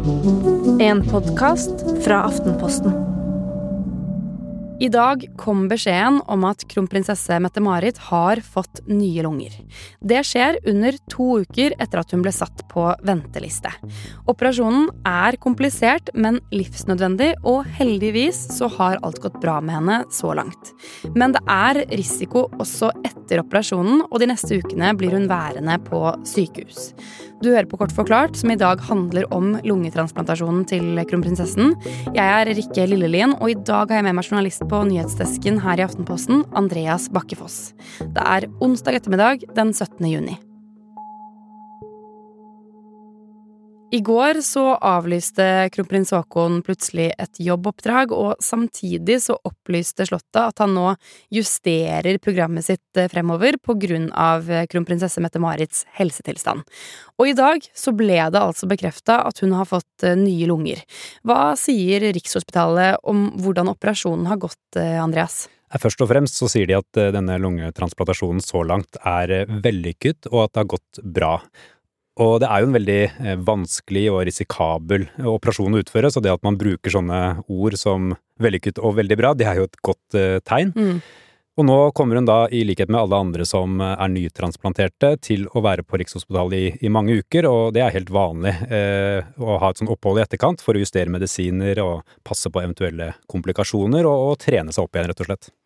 En podcast fra Aftenposten. I dag kom beskjeden om at kronprinsesse Mette-Marit har fått nye lunger. Det skjer under 2 uker etter at hun ble satt på venteliste. Operasjonen er komplisert, men livsnødvendig, og heldigvis så har alt gått bra med henne så langt. Men det er risiko også etter operasjonen, og de neste ukene blir hun værende på sykehus. Du hører på Kort forklart, som i dag handler om lungetransplantasjonen til kronprinsessen. Jeg er Rikke Lillelien, og i dag har jeg med meg journalist på nyhetsdesken her i Aftenposten, Andreas Bakkefoss. Det er onsdag ettermiddag, den 17. juni. I går så avlyste kronprins Haakon plutselig et jobboppdrag, og samtidig så opplyste Slottet at han nå justerer programmet sitt fremover på grunn av kronprinsesse Mette-Marits helsetilstand. Og i dag så ble det altså bekreftet at hun har fått nye lunger. Hva sier Rikshospitalet om hvordan operasjonen har gått, Andreas? Først og fremst så sier de at denne lungetransplantasjonen så langt er vellykket, og at det har gått bra. Og det er jo en veldig vanskelig og risikabel operasjon å utføre, så det at man bruker sånne ord som vellykket og veldig bra, det er jo et godt tegn. Og nå kommer hun da, i likhet med alle andre som er nytransplanterte, til å være på Rikshospitalet i mange uker, og det er helt vanlig å ha et sånt opphold i etterkant for å justere medisiner og passe på eventuelle komplikasjoner og trene seg opp igjen, rett og slett.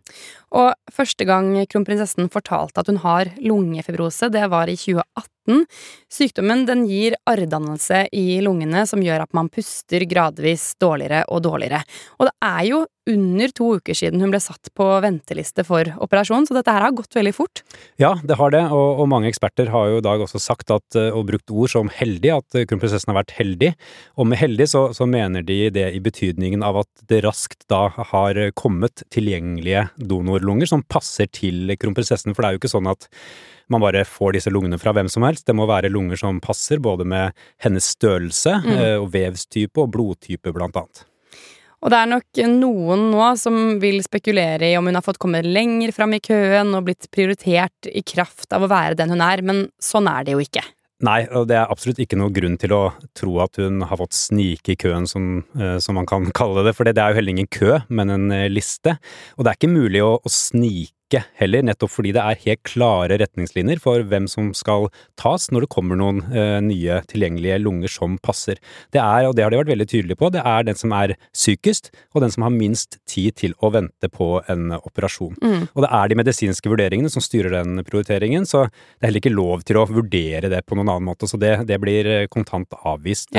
Og første gang kronprinsessen fortalte at hun har lungefibrose, det var i 2018. Sykdommen den gir arrdannelse i lungene som gjør at man puster gradvis dårligere og dårligere. Og det er jo under 2 uker siden hun ble satt på venteliste for operasjon, så dette her har gått veldig fort. Ja, det har det, og mange eksperter har jo i dag også sagt at, og brukt ord som heldig, at kronprinsessen har vært heldig. Og med heldig så mener de det i betydningen av at det raskt da har kommet tilgjengelige donorlunger som passer til kronprinsessen, for det er jo ikke sånn at man bare får disse lungene fra hvem som helst. Det må være lunger som passer både med hennes størrelse og vevstype og blodtype blant annet. Og det er nok noen nå som vil spekulere i om hun har fått komme lenger fram i køen og blitt prioritert i kraft av å være den hun er, men sånn er det jo ikke. Nei, og det er absolutt ikke noe grunn til å tro at hun har fått snike i køen, som man kan kalle det, for det er jo heller ingen kø, men en liste. Og det er ikke mulig å snike heller, nettopp fordi det er helt klare retningslinjer for hvem som skal tas når det kommer noen nye tilgjengelige lunger som passer. Det er, og det har de vært veldig tydelige på, det er den som er sykest, og den som har minst tid til å vente på en operasjon. Og det er de medisinske vurderingene som styrer den prioriteringen, så det er heller ikke lov til å vurdere det på noen annen måte, så det blir kontant avvist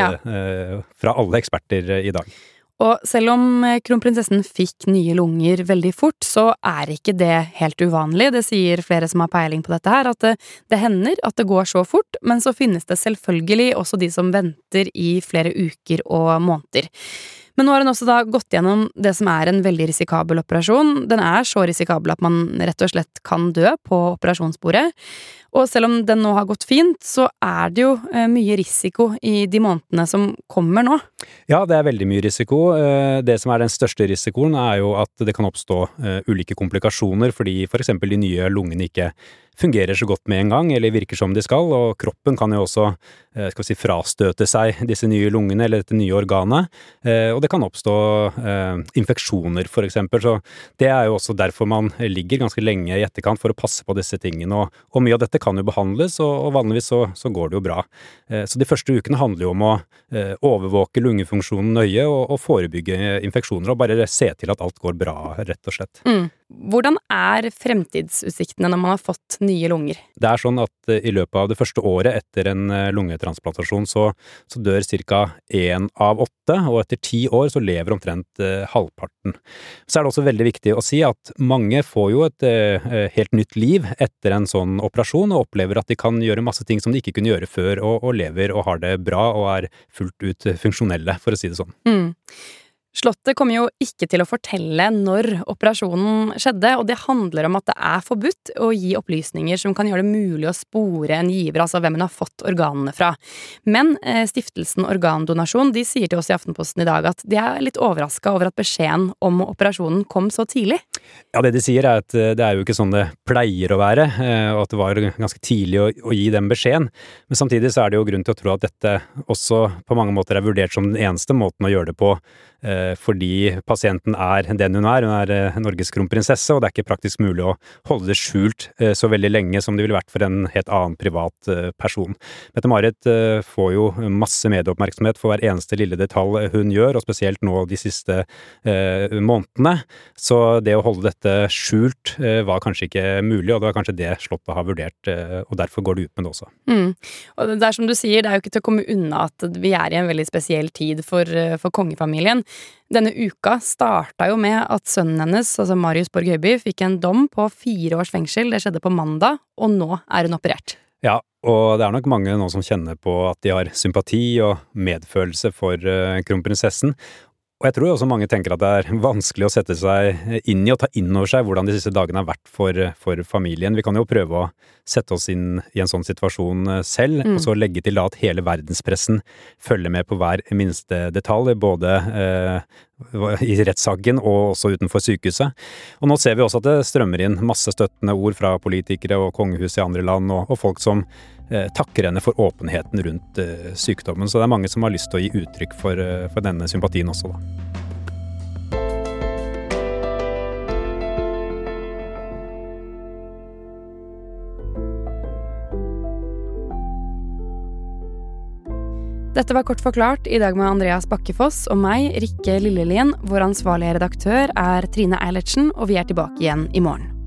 fra alle eksperter i dag. Og selv om kronprinsessen fikk nye lunger veldig fort, så er ikke det helt uvanlig. Det sier flere som har peiling på dette her, at det hender at det går så fort, men så finnes det selvfølgelig også de som venter i flere uker og måneder. Men nå har hun også da gått gjennom det som er en veldig risikabel operasjon. Den er så risikabel at man rett og slett kan dø på operasjonsbordet. Og selv om den nå har gått fint, så er det jo mye risiko i de månedene som kommer nå. Ja, det er veldig mye risiko. Det som er den største risikoen er jo at det kan oppstå ulike komplikasjoner, fordi for eksempel de nye lungene ikke fungerer så godt med en gang, eller virker som de skal, og kroppen kan jo også frastøte seg disse nye lungene eller dette nye organet, og det kan oppstå infeksjoner for eksempel, så det er jo også derfor man ligger ganske lenge i etterkant for å passe på disse tingene, og mye av dette kan jo behandles, og vanligvis så går det jo bra. Så de første ukene handler jo om å overvåke lungefunksjonen nøye og forebygge infeksjoner, og bare se til at alt går bra, rett og slett. Hvordan er fremtidsutsiktene når man har fått nye lunger? Det er sånn at i løpet av det første året etter en lungetransplantasjon så dør ca. 1 av 8, og etter 10 år så lever omtrent halvparten. Så er det også veldig viktig å si at mange får jo et helt nytt liv etter en sånn operasjon, og opplever at de kan gjøre masse ting som de ikke kunne gjøre før, og lever og har det bra og er fullt ut funksjonelle, for å si det sånn. Slottet kommer jo ikke til å fortelle når operasjonen skjedde, og det handler om at det forbudt å gi opplysninger som kan gjøre det mulig å spore en giver, altså hvem hun har fått organene fra. Men stiftelsen Organdonasjon, de sier til oss i Aftenposten i dag at de litt overrasket over at beskjeden om operasjonen kom så tidlig. Ja, det de sier at det jo ikke sånn det pleier å være, og at det var ganske tidlig å gi den beskjeden. Men samtidig så det jo grunn til å tro at dette også på mange måter vurdert som den eneste måten å gjøre det på, fordi pasienten den hun hun Norges kronprinsesse, og det ikke praktisk mulig å holde det skjult så veldig lenge som det ville vært for en helt annen privat person. Mette-Marit får jo masse medieoppmerksomhet for hver eneste lille detalj hun gjør, og spesielt nå de siste månedene. Så det å holde dette skjult var kanskje ikke mulig, og det var kanskje det Slottet har vurdert, og derfor går det ut med det også. Og det som du sier, det jo ikke til å komme unna at vi i en veldig spesiell tid for kongefamilien. Denne uka starta jo med at sønnen hennes, altså Marius Borg Høiby, fikk en dom på 4 års fengsel. Det skjedde på mandag, og nå hun operert. Ja, og det nok mange nå som kjenner på at de har sympati og medfølelse for kronprinsessen. Og jeg tror også mange tenker at det vanskelig å sette seg inn i og ta inn over seg hvordan de siste dagene har vært for familien. Vi kan jo prøve å sette oss inn i en sånn situasjon selv, og så legge til at hele verdenspressen følger med på hver minste detalj, både i rettssaken og også utenfor sykehuset. Og nå ser vi også at det strømmer inn masse støttende ord fra politikere og kongehus i andre land, og folk som takker henne for åpenheten rundt sykdommen. Så det mange som har lyst til å gi uttrykk for denne sympatien også, da. Dette var Kort forklart i dag med Andreas Bakkefoss og meg, Rikke Lillelien. Vår ansvarlige redaktør Trine Eilertsen, og vi tilbake igjen i morgen.